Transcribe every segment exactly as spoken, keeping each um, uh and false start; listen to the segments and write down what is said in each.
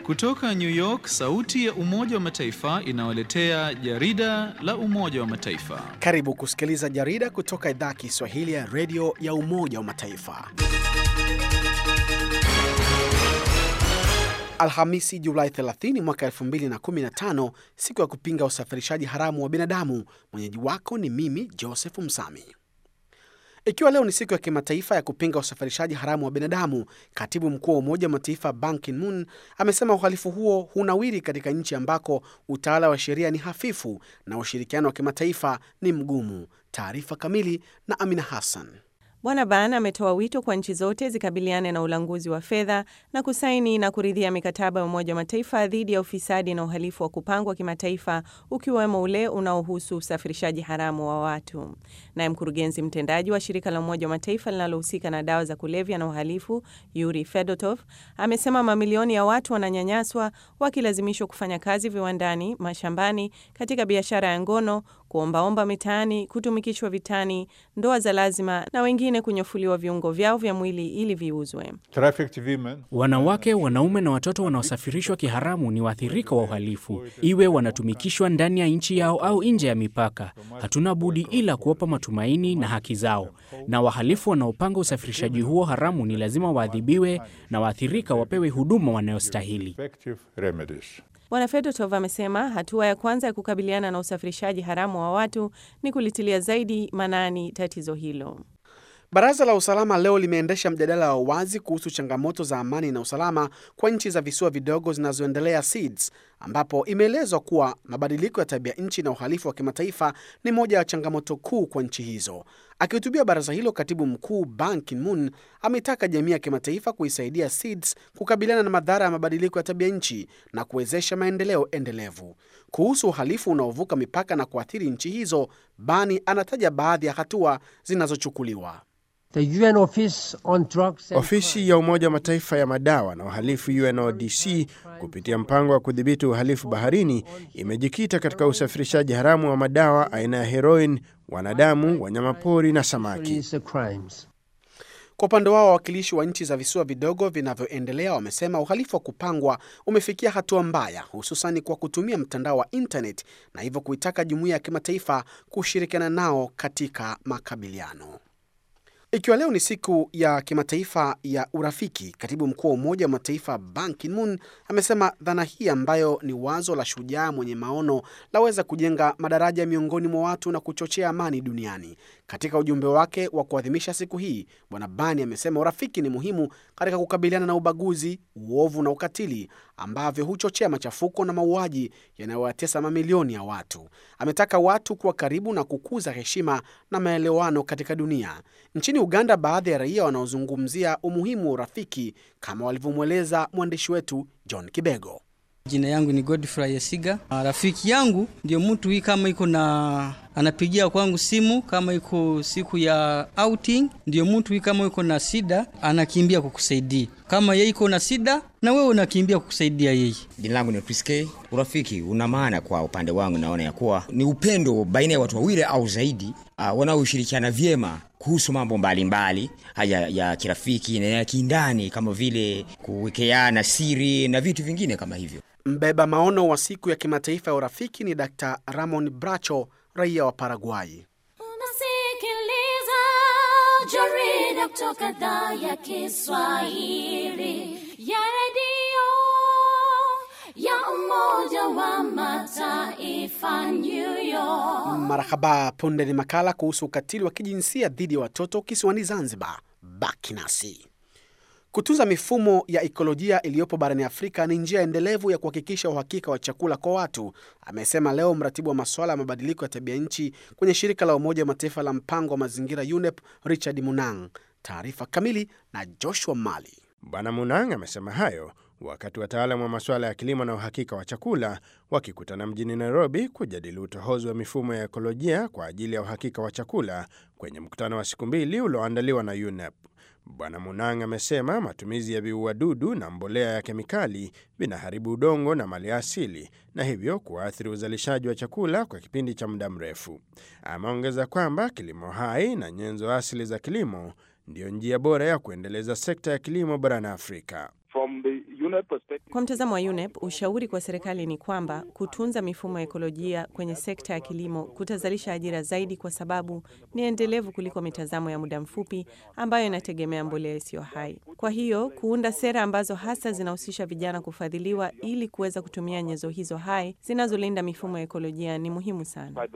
Kutoka New York, sauti ya Umoja wa Mataifa inawaletea jarida la Umoja wa Mataifa. Karibu kusikiliza jarida kutoka idhaa Kiswahili ya Radio ya Umoja wa Mataifa. Alhamisi Julai thelathini mwaka elfu mbili na kumi na tano, siku ya kupinga usafirishaji haramu wa binadamu. Mwenyeji wako ni mimi Joseph Msami. Ikiwa leo ni siku ya kimataifa ya kupinga usafirishaji haramu wa binadamu, Katibu Mkuu wa Umoja wa Mataifa Ban Ki-moon amesema uhalifu huo hunawiri katika nchi ambako utawala wa sheria ni hafifu na ushirikiano wa kimataifa ni mgumu. Taarifa kamili na Amina Hassan. Bwana Ban ametoa wito kwa nchi zote zikabiliane na ulanguzi wa fedha na kusaini na kuridhia mikataba ya Umoja wa Mataifa dhidi ya ufisadi na uhalifu wa kupangwa kimataifa, ukiwemo ule unaohusu usafirishaji haramu wa watu. Naye mkurugenzi mtendaji wa shirika la Umoja wa Mataifa linalohusika na dawa za kulevya na uhalifu, Yuri Fedotov, amesema mamilioni ya watu wananyanyaswa wakilazimishwa kufanya kazi viwandani, mashambani, katika biashara ya ngono, kuombaomba mitaani, kutumikishwa vitani, ndoa za lazima na wengine kunyofuliwa viungo vyao vya mwili ili viuzwe. Wanawake, wanaume na watoto wanaosafirishwa kiharamu ni waathirika wa uhalifu, iwe wanatumikishwa ndani ya nchi yao au nje ya mipaka. Hatuna budi ila kuwapa matumaini na haki zao, na wahalifu wanaopanga usafirishaji huo haramu ni lazima waadhibiwe na waathirika wapewe huduma wanayostahili. Bwana Fedotov amesema hatua ya kwanza ya kukabiliana na usafirishaji haramu wa watu ni kulitilia zaidi maanani tatizo hilo. Baraza la Usalama leo limeendesha mjadala wa wazi kuhusu changamoto za amani na usalama kwa nchi za visiwa vidogo zinazoendelea S E A D S, ambapo imeelezwa kuwa mabadiliko ya tabia nchi na uhalifu wa kimataifa ni moja ya changamoto kuu kwa nchi hizo. Akihutubia baraza hilo, Katibu Mkuu Ban Ki-moon ametaka jamii ya kimataifa kuisaidia S E A D S kukabiliana na madhara ya mabadiliko ya tabia nchi na kuwezesha maendeleo endelevu. Kuhusu uhalifu unaovuka mipaka na kuathiri nchi hizo, Bani anataja baadhi ya hatua zinazochukuliwa. Ofisi ya Umoja wa Mataifa ya madawa na uhalifu U N O D C kupitia mpango wa kudhibiti uhalifu baharini imejikita katika usafirishaji haramu wa madawa aina ya heroin, wanadamu, wanyamapori na samaki. Kwa upande wao, wawakilishi wa nchi za visiwa vidogo vinavyoendelea wamesema uhalifu wa kupangwa umefikia hatua mbaya, hususani kwa kutumia mtandao wa internet, na hivyo kuitaka jumuiya ya kimataifa kushirikiana nao katika makabiliano. Ikiwa leo ni siku ya kimataifa ya urafiki, Katibu Mkuu wa Umoja wa Mataifa Ban Ki-moon amesema dhana hii, ambayo ni wazo la shujaa mwenye maono, laweza kujenga madaraja miongoni mwa watu na kuchochea amani duniani. Katika ujumbe wake wa kuadhimisha siku hii, Bwana Ban amesema urafiki ni muhimu katika kukabiliana na ubaguzi, uovu na ukatili ambavyo huchochea machafuko na mauaji yanayowatesa mamilioni ya watu. Ametaka watu kuwa karibu na kukuza heshima na maelewano katika dunia. Nchini Uganda, baadhi ya raia wanaozungumzia umuhimu wa urafiki kama walivyomweleza mwandishi wetu John Kibego. Jina yangu ni Godfrey Yesiga. Rafiki yangu ndio mtu hii kama iko na anapigia kwangu simu, kama iko siku ya outing, ndio mtu hii kama iko na shida anakimbia kukusaidia. Kama yeye iko na shida na wewe unakimbia kukusaidia yeye. Jina langu ni Chris K. Urafiki una maana kwa upande wangu, naona ya kuwa ni upendo baina ya watu wawili au zaidi uh, wanaoshirikiana vyema kuhusu mambo mbalimbali haya ya kirafiki na ya kindani, kama vile kuwekeana siri na vitu vingine kama hivyo. Mbeba maono wa siku ya kimataifa ya urafiki ni Daktari Ramon Bracho, raia wa Paraguay. Unasikiliza jarida kutoka idhaa ya Kiswahili ya Radio ya Umoja wa Mataifa, New York. Marhaba, punde ni makala kuhusu ukatili wa kijinsia dhidi ya watoto kisiwani Zanzibar. Baki nasi. Kutunza mifumo ya ekolojia iliyopo barani Afrika ni njia endelevu ya kuhakikisha uhakika wa chakula kwa watu, amesema leo mratibu wa masuala ya mabadiliko ya tabia nchi kwenye shirika la Umoja wa Mataifa la mpango wa mazingira U N E P, Richard Munang. Taarifa kamili na Joshua Mali. Bwana Munang amesema hayo wakati wataalamu wa masuala ya kilimo na uhakika wa chakula wakikutana mjini Nairobi kujadili utohozi wa mifumo ya ekolojia kwa ajili ya uhakika wa chakula kwenye mkutano wa siku mbili ulioandaliwa na U N E P. Bwana Munang amesema matumizi ya viuadudu na mbolea ya kemikali vinaharibu udongo na maliasili na hivyo kuathiri uzalishaji wa chakula kwa kipindi cha muda mrefu. Ameongeza kwamba kilimo hai na nyenzo asili za kilimo ndio njia bora ya kuendeleza sekta ya kilimo barani Afrika. From the Kwa mtazamo wa U N E P, ushauri kwa serikali ni kwamba kutunza mifumo ya ekolojia kwenye sekta ya kilimo kutazalisha ajira zaidi, kwa sababu ni endelevu kuliko mitazamo ya muda mfupi ambayo inategemea mbolea isiyo hai. Kwa hiyo, kuunda sera ambazo hasa zinahusisha vijana kufadhiliwa ili kuweza kutumia nyenzo hizo hai zinazolinda mifumo ya ekolojia ni muhimu sana.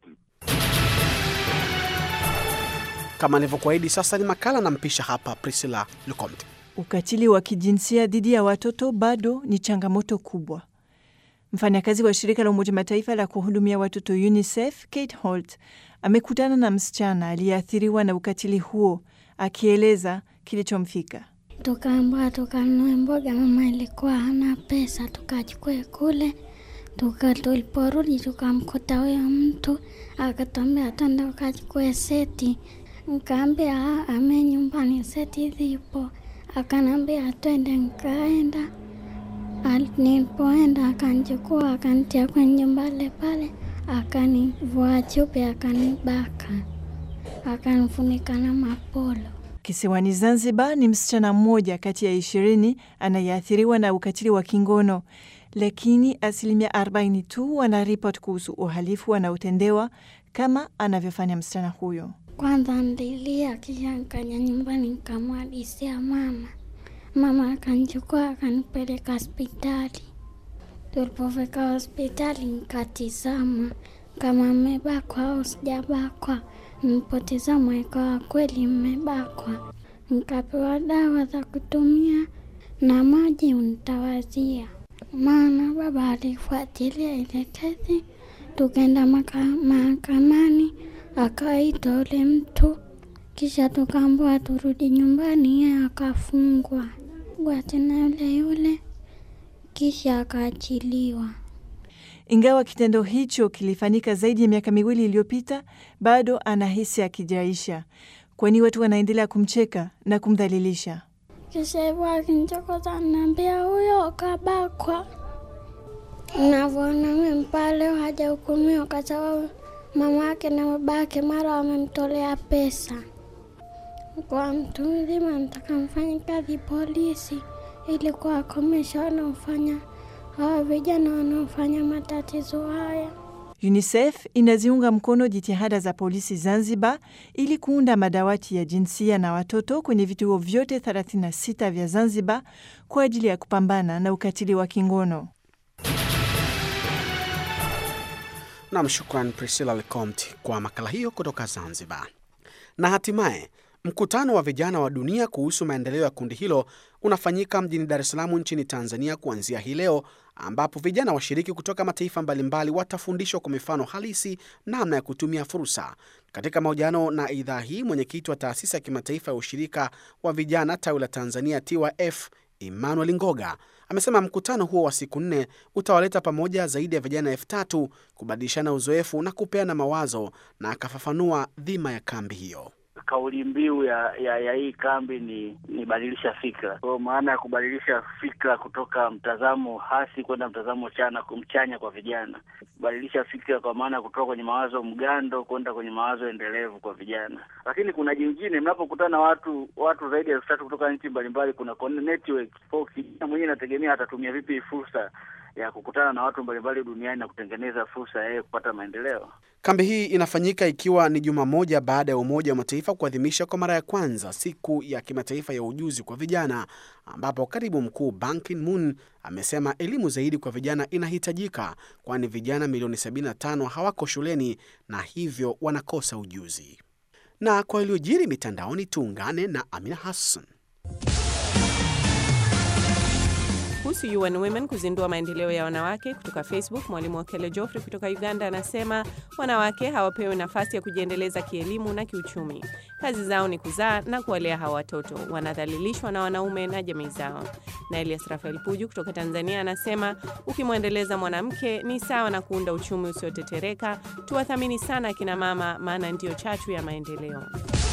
Kama nilivyokuahidi, sasa ni makala na mpisha hapa Priscilla Lukomte. Ukatili wa kijinsia dhidi ya watoto bado ni changamoto kubwa. Mfanyakazi wa shirika la Umoja Mataifa la kuhudumia watoto UNICEF, Kate Holt, amekutana na msichana aliyeathiriwa na ukatili huo, akieleza kilichomfika. Tukaambiwa tukanunue mboga, mama ilikuwa hana pesa, tukachukue kule. Tuka tuliporudi tukamkuta huyo mtu, akatambia twende ukachukue seti. Nikaambia ame nyumbani seti zipo. Akanambia twende, nikaenda. Nilipoenda akanichukua akanitia kwenye nyumba ile pale, akanivua chupi, akanibaka, akanifunika na mapolo. Kisiwani Zanzibar ni msichana mmoja kati ya ishirini anayeathiriwa na ukatili wa kingono, lakini asilimia arobaini tu wanaripoti kuhusu uhalifu wanaotendewa kama anavyofanya msichana huyo. Kwanza ndilia, kisha nikaja nyumbani nikamwadisia mama. Mama akanichukua akanipeleka hospitali. Tulipofika hospitali nikatizama kama mmebakwa au sijabakwa. Nilipotizama ikawa kweli mmebakwa. Nikapewa dawa za kutumia na maji unitawazia. Maana baba alifuatilia ile kesi, tukaenda mahakamani, akaita ule mtu, kisha tukaambiwa turudi nyumbani, yeye akafungwa. Kwa tena yule yule, kisha akaachiliwa. Ingawa kitendo hicho kilifanyika zaidi ya miaka miwili iliyopita, bado anahisi akijaisha, kwani watu wanaendelea kumcheka na kumdhalilisha. Kisha hivyo akinichokoza, ananiambia huyo kabakwa. Navyoona mimi mpale hajahukumiwa kwa sababu mama yake na babake mara wamemtolea pesa. Kwa mtu mzima nataka mfanye kazi polisi ili kuwakomesha wanaofanya hawa vijana wanaofanya matatizo haya. UNICEF inaziunga mkono jitihada za polisi Zanzibar ili kuunda madawati ya jinsia na watoto kwenye vituo vyote thelathini na sita vya Zanzibar kwa ajili ya kupambana na ukatili wa kingono. Na mshukran Priscilla Lukomte kwa makala hiyo kutoka Zanzibar. Na hatimaye, mkutano wa vijana wa dunia kuhusu maendeleo ya kundi hilo unafanyika mjini Dar es Salaam nchini Tanzania kuanzia hii leo, ambapo vijana washiriki kutoka mataifa mbalimbali watafundishwa kwa mifano halisi namna ya kutumia fursa. Katika mahojiano na idhaa hii, mwenyekiti wa taasisi ya kimataifa ya ushirika wa vijana tawi la Tanzania T Y F, Emmanuel Ngoga, amesema mkutano huo wa siku nne utawaleta pamoja zaidi ya vijana elfu tatu kubadilishana uzoefu na kupeana mawazo, na akafafanua dhima ya kambi hiyo. Kauli mbiu ya, ya, ya hii kambi ni, ni badilisha fikra. Kwa maana ya kubadilisha fikra kutoka mtazamo hasi kwenda mtazamo chana, kumchanya kwa vijana. Badilisha fikra kwa maana ya kutoka kwenye mawazo mgando kwenda kwenye mawazo endelevu kwa vijana. Lakini kuna jingine, mnapokutana watu watu zaidi ya elfu tatu kutoka nchi mbalimbali, kuna network. Kwa kijana mwenyewe anategemea atatumia vipi fursa ya kukutana na watu mbalimbali duniani na kutengeneza fursa yeye kupata maendeleo. Kambi hii inafanyika ikiwa ni juma moja baada ya Umoja wa Mataifa kuadhimisha kwa mara ya kwanza siku ya kimataifa ya ujuzi kwa vijana, ambapo katibu mkuu Ban Ki-moon amesema elimu zaidi kwa vijana inahitajika, kwani vijana milioni sabini na tano hawako shuleni na hivyo wanakosa ujuzi. Na kwa iliyojiri mitandaoni, tuungane na Amina Hassan. Kuhusu U N Women kuzindua maendeleo ya wanawake, kutoka Facebook, mwalimu wa Kele Joffrey kutoka Uganda anasema wanawake hawapewi nafasi ya kujiendeleza kielimu na kiuchumi. Kazi zao ni kuzaa na kuwalea hawa watoto, wanadhalilishwa na wanaume na jamii zao. Na Elias Rafael Puju kutoka Tanzania anasema ukimwendeleza mwanamke ni sawa na kuunda uchumi usiotetereka. Tuwathamini sana akina mama, maana ndio chachu ya maendeleo.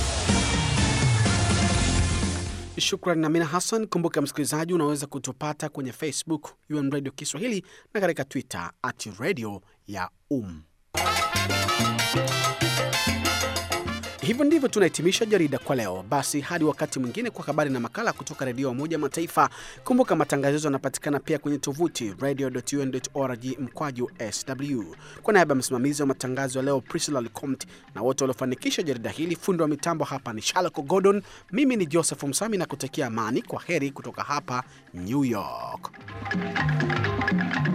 Shukrani Amina Hassan. Kumbuka msikilizaji, unaweza kutupata kwenye Facebook U M Radio Kiswahili na katika Twitter at radio ya um. Hivyo ndivyo tunahitimisha jarida kwa leo. Basi hadi wakati mwingine kwa habari na makala kutoka redio Umoja wa Mataifa. Kumbuka matangazo yanapatikana pia kwenye tovuti radio dot u n dot org mkwaju S W. Kwa niaba ya msimamizi wa matangazo ya leo Priscilla Lecomt na wote waliofanikisha jarida hili, fundi wa mitambo hapa ni Shalako Gordon, mimi ni Joseph Msami na kutakia amani. Kwa heri kutoka hapa New York.